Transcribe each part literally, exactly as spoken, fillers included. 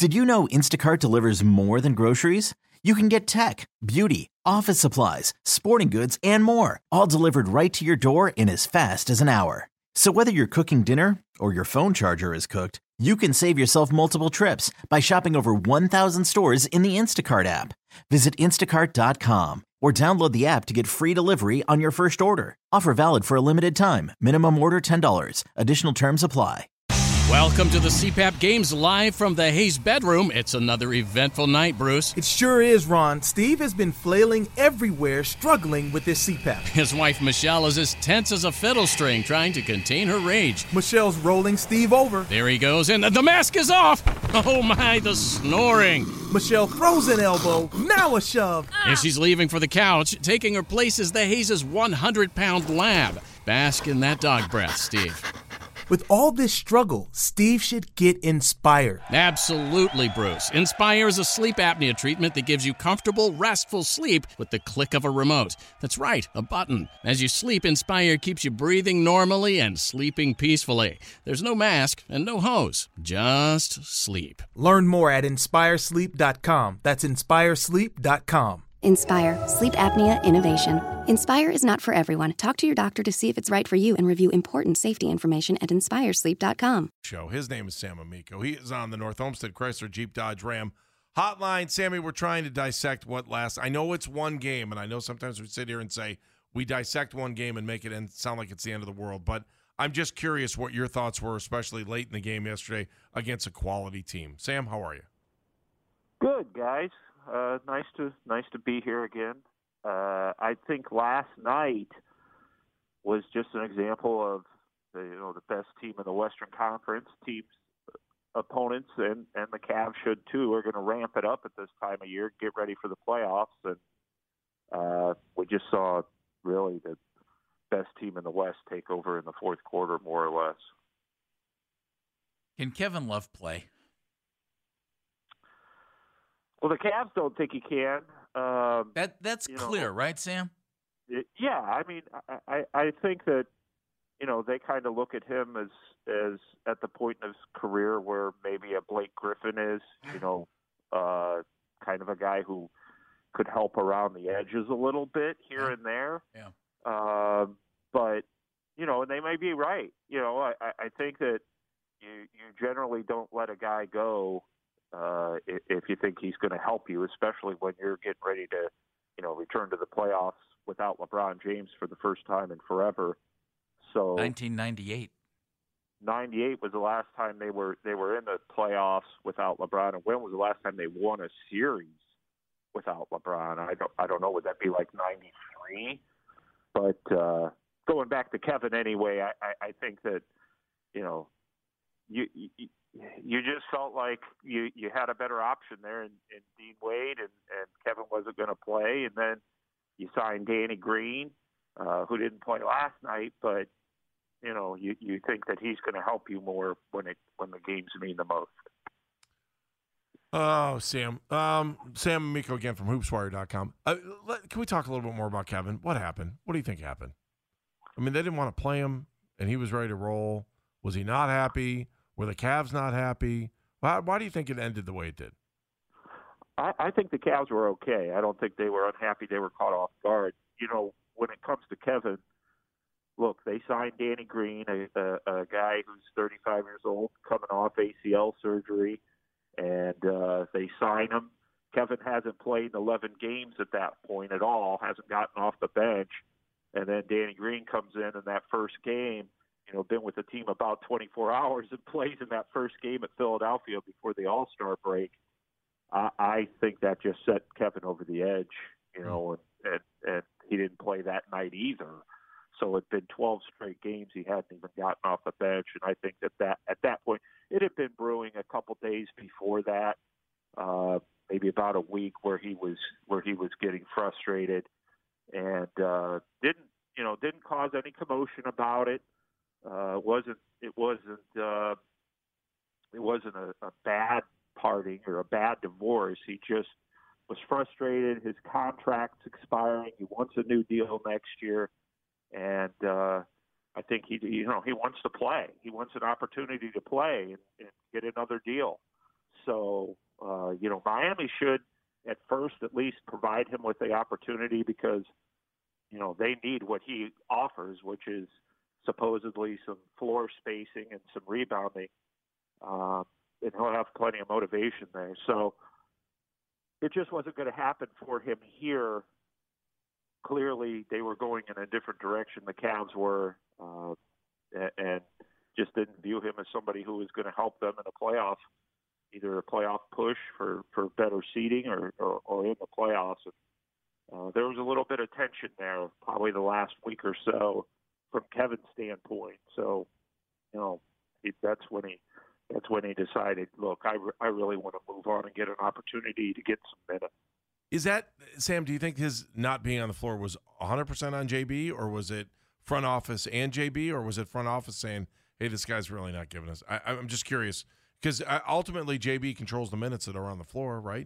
Did you know Instacart delivers more than groceries? You can get tech, beauty, office supplies, sporting goods, and more, all delivered right to your door in as fast as an hour. So whether you're cooking dinner or your phone charger is cooked, you can save yourself multiple trips by shopping over one thousand stores in the Instacart app. Visit instacart dot com or download the app to get free delivery on your first order. Offer valid for a limited time. Minimum order ten dollars. Additional terms apply. Welcome to the C PAP Games live from the Hayes bedroom. It's another eventful night, Bruce. It sure is, Ron. Steve has been flailing everywhere, struggling with his C PAP. His wife, Michelle, is as tense as a fiddle string, trying to contain her rage. Michelle's rolling Steve over. There he goes, and the mask is off! Oh my, the snoring! Michelle throws an elbow, now a shove. And she's leaving for the couch. Taking her place is the Hayes' one hundred pound lab. Bask in that dog breath, Steve. With all this struggle, Steve should get Inspire. Absolutely, Bruce. Inspire is a sleep apnea treatment that gives you comfortable, restful sleep with the click of a remote. That's right, a button. As you sleep, Inspire keeps you breathing normally and sleeping peacefully. There's no mask and no hose. Just sleep. Learn more at inspire sleep dot com. That's inspire sleep dot com. Inspire, sleep apnea innovation. Inspire is not for everyone. Talk to your doctor to see if it's right for you and review important safety information at inspire sleep dot com. Show. His name is Sam Amico. He is on the North Olmsted Chrysler Jeep Dodge Ram hotline. Sammy, we're trying to dissect what last. I know it's one game, and I know sometimes we sit here and say we dissect one game and make it end, sound like it's the end of the world, but I'm just curious what your thoughts were, especially late in the game yesterday against a quality team. Sam, how are you? Good, guys. Uh, nice to nice to be here again. Uh, I think last night was just an example of the, you know the best team in the Western Conference. Teams, opponents, and, and the Cavs should too are going to ramp it up at this time of year, get ready for the playoffs, and uh, we just saw really the best team in the West take over in the fourth quarter, more or less. Can Kevin Love play? Well, the Cavs don't think he can. Um, That that's clear, know, right, Sam? It, yeah, I mean, I, I, I think that you know they kind of look at him as as at the point in his career where maybe a Blake Griffin is, you know, uh, kind of a guy who could help around the edges a little bit here yeah. and there. Yeah. Uh, but you know, and they may be right. You know, I, I think that you you generally don't let a guy go. Uh, if you think he's going to help you, especially when you're getting ready to, you know, return to the playoffs without LeBron James for the first time in forever. So nineteen ninety-eight ninety-eight was the last time they were they were in the playoffs without LeBron. And when was the last time they won a series without LeBron? I don't I don't know. Would that be like ninety-three? But uh, going back to Kevin anyway, I, I, I think that you know you. you You just felt like you, you had a better option there in, in Dean Wade, and, and Kevin wasn't going to play. And then you signed Danny Green, uh, who didn't play last night, but you know you, you think that he's going to help you more when it when the games mean the most. Oh, Sam. Um, Sam Amico again from hoopswire dot com. Uh, let, can we talk a little bit more about Kevin? What happened? What do you think happened? I mean, they didn't want to play him, and he was ready to roll. Was he not happy? Were the Cavs not happy? Why, why do you think it ended the way it did? I, I think the Cavs were okay. I don't think they were unhappy. They were caught off guard. You know, when it comes to Kevin, look, they signed Danny Green, a, a, a guy who's thirty-five years old, coming off A C L surgery, and uh, they sign him. Kevin hasn't played eleven games at that point at all, hasn't gotten off the bench, and then Danny Green comes in in that first game. You know, been with the team about twenty-four hours and plays in that first game at Philadelphia before the All-Star break. I, I think that just set Kevin over the edge, you know, and, and, and he didn't play that night either. So it'd been twelve straight games he hadn't even gotten off the bench, and I think that, that at that point it had been brewing a couple days before that, uh, maybe about a week, where he was where he was getting frustrated, and uh, didn't you know didn't cause any commotion about it. Uh, wasn't it wasn't uh, it wasn't a, a bad parting or a bad divorce. He just was frustrated. His contract's expiring. He wants a new deal next year, and uh, I think he you know he wants to play. He wants an opportunity to play and, and get another deal. So, uh, you know, Miami should at first at least provide him with the opportunity because, you know, they need what he offers, which is supposedly some floor spacing and some rebounding. Um, and he'll have plenty of motivation there. So it just wasn't going to happen for him here. Clearly, they were going in a different direction. The Cavs were, uh, and just didn't view him as somebody who was going to help them in a playoff, either a playoff push for, for better seeding or, or, or in the playoffs. And, uh, there was a little bit of tension there, probably the last week or so, from Kevin's standpoint. So, you know, it, that's when he that's when he decided, look, I, re- I really want to move on and get an opportunity to get some minutes. Is that, Sam, do you think his not being on the floor was one hundred percent on J B, or was it front office and J B, or was it front office saying, hey, this guy's really not giving us? I, I'm just curious, because ultimately J B controls the minutes that are on the floor, right?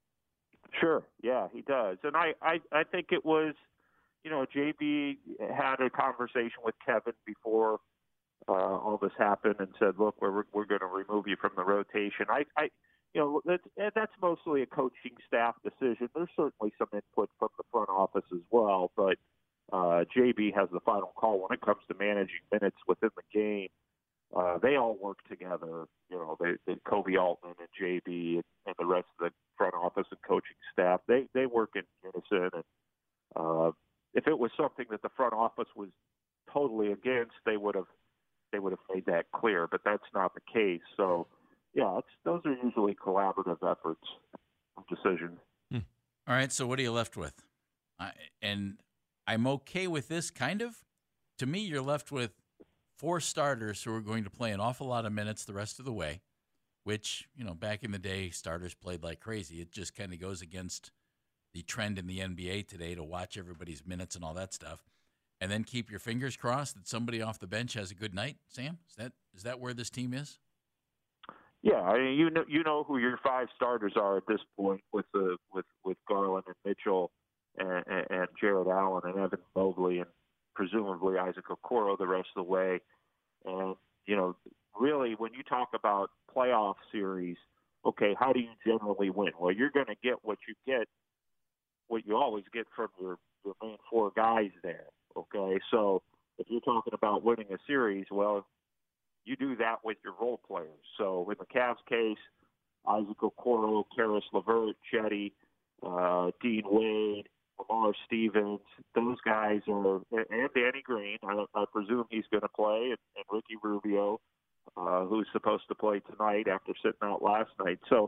Sure, yeah, he does. And I, I, I think it was, you know, J B had a conversation with Kevin before uh, all this happened and said, look, we're we're going to remove you from the rotation. I, I you know, that's, that's mostly a coaching staff decision. There's certainly some input from the front office as well, but uh, J B has the final call when it comes to managing minutes within the game. Uh, they all work together, you know, they, they, Kobe Altman and J B and, and the rest of the front office and coaching staff. They they work in unison. And uh, if it was something that the front office was totally against, they would have they would have made that clear. But that's not the case. So, yeah, it's, those are usually collaborative efforts of decision. Hmm. All right. So what are you left with? I, and I'm okay with this kind of. To me, you're left with four starters who are going to play an awful lot of minutes the rest of the way, which, you know, back in the day, starters played like crazy. It just kind of goes against the trend in the N B A today to watch everybody's minutes and all that stuff. And then keep your fingers crossed that somebody off the bench has a good night, Sam? Is that is that where this team is? Yeah, I mean, you know you know who your five starters are at this point with the with, with Garland and Mitchell and, and, and Jared Allen and Evan Mobley and presumably Isaac Okoro the rest of the way. And, you know, really when you talk about playoff series, okay, how do you generally win? Well, you're going to get what you get, what you always get from your, your main four guys there, okay? So if you're talking about winning a series, well, you do that with your role players. So in the Cavs case, Isaac Okoro, Karis LeVert, Chetty, uh, Dean Wade, Lamar Stevens, those guys are, and Danny Green, I, I presume he's going to play, and, and Ricky Rubio, uh, who's supposed to play tonight after sitting out last night. So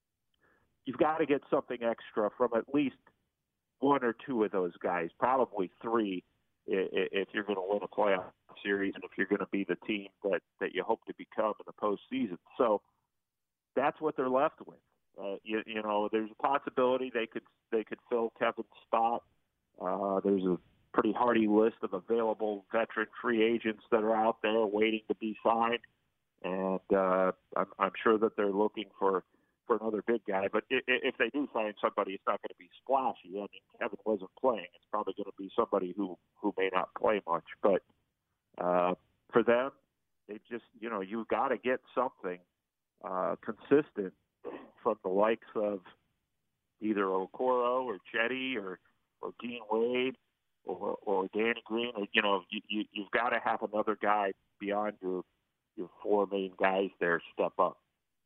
you've got to get something extra from at least one or two of those guys, probably three, if you're going to win a playoff series and if you're going to be the team that, that you hope to become in the postseason. So that's what they're left with. Uh, you, you know, there's a possibility they could they could fill Kevin's spot. Uh, there's a pretty hearty list of available veteran free agents that are out there waiting to be signed, and uh, I'm, I'm sure that they're looking for, for another big guy. But if, if they do sign somebody, it's not going to be splashy. I mean, Kevin wasn't playing. It's probably going to be somebody who, who may not play much. But uh, for them, they just, you know, you've got to get something uh, consistent from the likes of either Okoro or Chetty or, or Dean Wade or, or Danny Green. Or, you know, you, you, you've got to have another guy beyond your your four main guys there step up.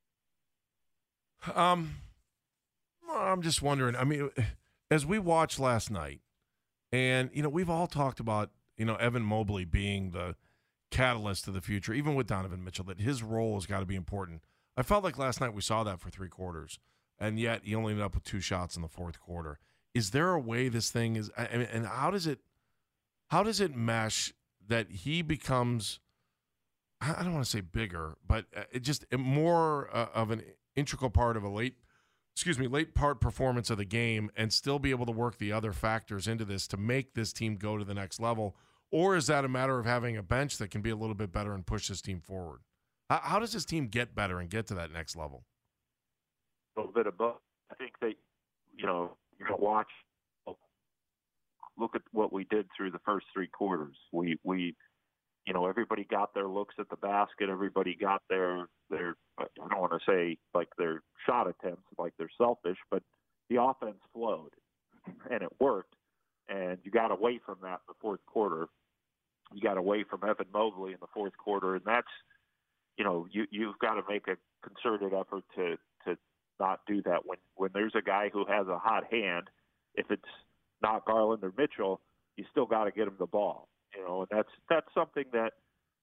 Um, I'm just wondering. I mean, as we watched last night, and you know, we've all talked about you know Evan Mobley being the catalyst to the future, even with Donovan Mitchell, that his role has got to be important. I felt like last night we saw that for three quarters, and yet he only ended up with two shots in the fourth quarter. Is there a way this thing is, I mean, and how does it, how does it mesh that he becomes, I don't want to say bigger, but it just more uh, of an integral part of a late, excuse me, late part performance of the game, and still be able to work the other factors into this to make this team go to the next level? Or is that a matter of having a bench that can be a little bit better and push this team forward? How, how does this team get better and get to that next level? A little bit of both. I think they, you know, you're going to watch, look at what we did through the first three quarters. We, we, you know, everybody got their looks at the basket. Everybody got their, they're I don't want to say like they're shot attempts, like they're selfish, but the offense flowed and it worked. And you got away from that in the fourth quarter. You got away from Evan Mobley in the fourth quarter, and that's, you know, you you've got to make a concerted effort to to not do that. When when there's a guy who has a hot hand, if it's not Garland or Mitchell, you still got to get him the ball. You know, and that's that's something that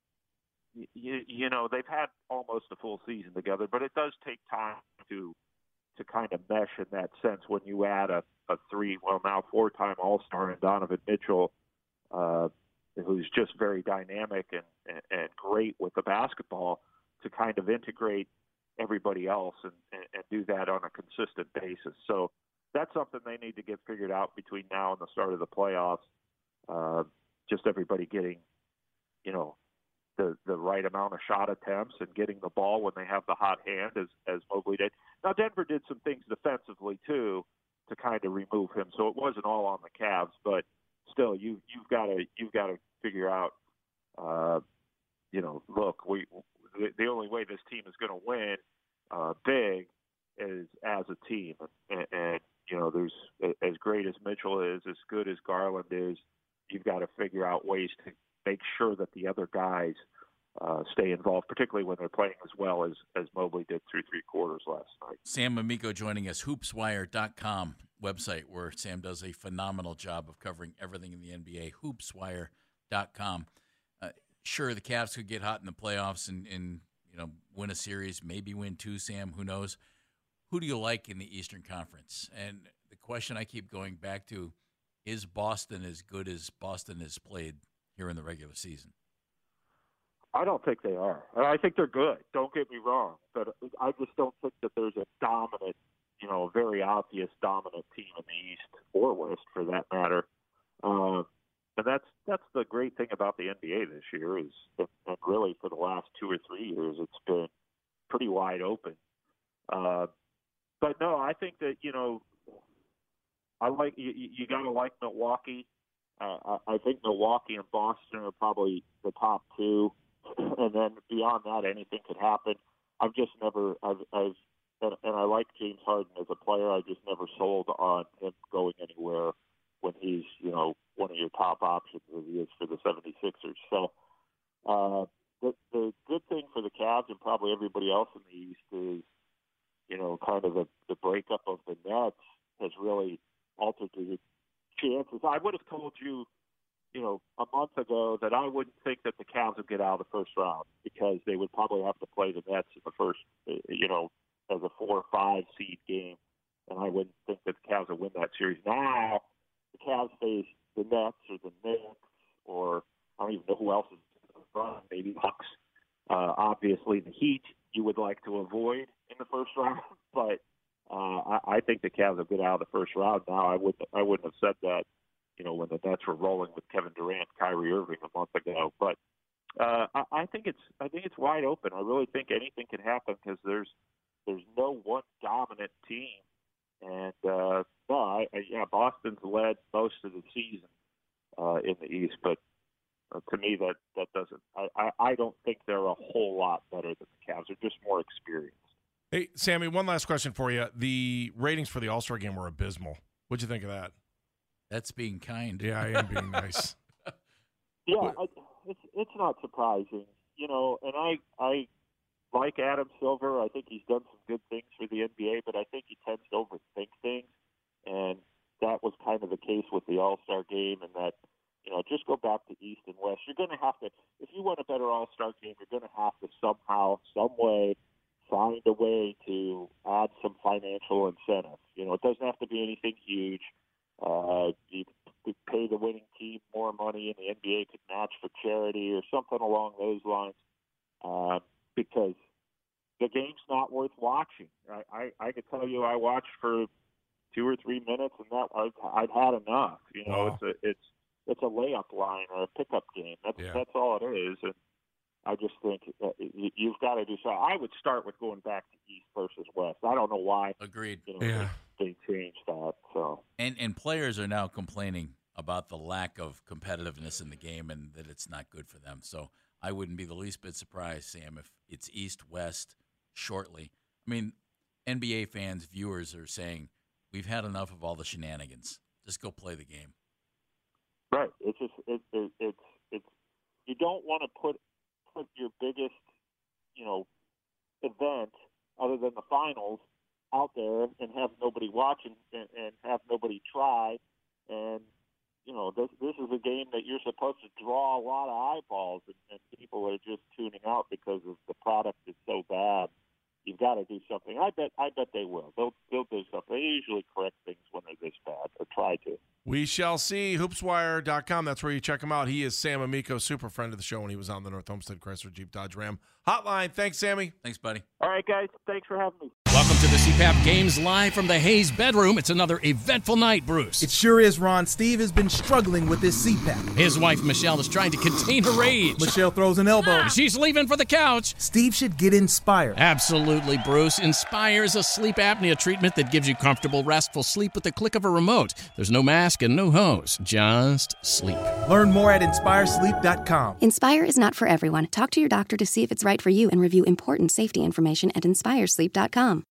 you you know they've had almost a full season together, but it does take time to to kind of mesh in that sense when you add a, a three, well now four-time All-Star in Donovan Mitchell, uh, who's just very dynamic and, and, and great with the basketball, to kind of integrate everybody else and, and, and do that on a consistent basis. So that's something they need to get figured out between now and the start of the playoffs. Uh, just everybody getting, you know, the the right amount of shot attempts and getting the ball when they have the hot hand, as as Mobley did. Now Denver did some things defensively too to kind of remove him, so it wasn't all on the Cavs, but still, you you've got to you've got to figure out, uh, you know, look, we the, the only way this team is going to win uh, big is as a team, and, and you know, there's as great as Mitchell is, as good as Garland is, you've got to figure out ways to make sure that the other guys uh, stay involved, particularly when they're playing as well as, as Mobley did through three quarters last night. Sam Amico joining us, hoops wire dot com website, where Sam does a phenomenal job of covering everything in the N B A, hoops wire dot com. Uh, sure, the Cavs could get hot in the playoffs and, and you know win a series, maybe win two, Sam, who knows. Who do you like in the Eastern Conference? And the question I keep going back to, is Boston as good as Boston has played here in the regular season? I don't think they are. I think they're good. Don't get me wrong, but I just don't think that there's a dominant, you know, very obvious dominant team in the East or West, for that matter. Uh, and that's that's the great thing about the N B A this year is, and really for the last two or three years, it's been pretty wide open. Uh, but no, I think that you know, I like you. You got to like Milwaukee. Uh, I think Milwaukee and Boston are probably the top two. And then beyond that, anything could happen. I've just never, I've, I've and, and I like James Harden as a player. I just never sold on him going anywhere when he's, you know, one of your top options as he is for the seventy-sixers. So uh, the, the good thing for the Cavs and probably everybody else in the East is, you know, kind of the, the breakup of the Nets has really altered the chances. I would have told you, you know, a month ago that I wouldn't think that the Cavs would get out of the first round because they would probably have to play the Nets in the first, you know, as a four or five seed game, and I wouldn't think that the Cavs would win that series. Now, the Cavs face the Nets or the Knicks, or I don't even know who else is in the front, maybe Bucks. Uh, obviously, the Heat you would like to avoid in the first round, but uh, I, I think the Cavs will get out of the first round. Now, I wouldn't, I wouldn't have said that, you know, when the Nets were rolling with Kevin Durant, Kyrie Irving a month ago. But uh, I, I think it's I think it's wide open. I really think anything can happen because there's there's no one dominant team. And uh, no, I, I, yeah, Boston's led most of the season uh, in the East, but uh, to me that that doesn't. I, I, I don't think they're a whole lot better than the Cavs. They're just more experienced. Hey, Sammy, one last question for you. The ratings for the All-Star game were abysmal. What'd you think of that? That's being kind. Yeah, I am being nice. Yeah, I, it's it's not surprising, you know. And I I like Adam Silver. I think he's done some good things for the N B A, but I think he tends to overthink things, and that was kind of the case with the All-Star game. And that, you know, just go back to East and West. You're going to have to, if you want a better All-Star game, you're going to have to somehow, some way, find a way to add some financial incentive. You know, it doesn't have to be anything huge. Uh, you could pay the winning team more money, and the N B A could match for charity or something along those lines. Uh, because the game's not worth watching. I, I, I could tell you, I watched for two or three minutes, and that I've, I've had enough. You know, Wow. it's a it's it's a layup line or a pickup game. That's Yeah. that's all it is. And I just think uh, you, you've got to do so. I would start with going back to East versus West. I don't know why. Agreed. You know, Yeah. they, they changed that. So And and players are now complaining about the lack of competitiveness in the game and that it's not good for them. So I wouldn't be the least bit surprised, Sam, if it's East, West, shortly. I mean, N B A fans, viewers are saying, we've had enough of all the shenanigans. Just go play the game. Right. It's just it, it, it's it's you don't want to put put your biggest you know event other than the finals out there and have nobody watching and, and have nobody try. And you know this this is a game that you're supposed to draw a lot of eyeballs, and, and people are just tuning out because of the product is so bad. You've got to do something. I bet. I bet they will. They'll. They'll do something. They usually correct things when they're this bad, or try to. We shall see. Hoops Wire dot com. That's where you check him out. He is Sam Amico, super friend of the show when he was on the North Homestead Chrysler Jeep Dodge Ram hotline. Thanks, Sammy. Thanks, buddy. All right, guys. Thanks for having me. Welcome to the C PAP Games live from the Hayes bedroom. It's another eventful night, Bruce. It sure is, Ron. Steve has been struggling with his C PAP. His wife, Michelle, is trying to contain her rage. Michelle throws an elbow. She's leaving for the couch. Steve should get Inspire. Absolutely, Bruce. Inspire is a sleep apnea treatment that gives you comfortable, restful sleep with the click of a remote. There's no mask and no hose. Just sleep. Learn more at inspire sleep dot com. Inspire is not for everyone. Talk to your doctor to see if it's right for you and review important safety information at inspire sleep dot com.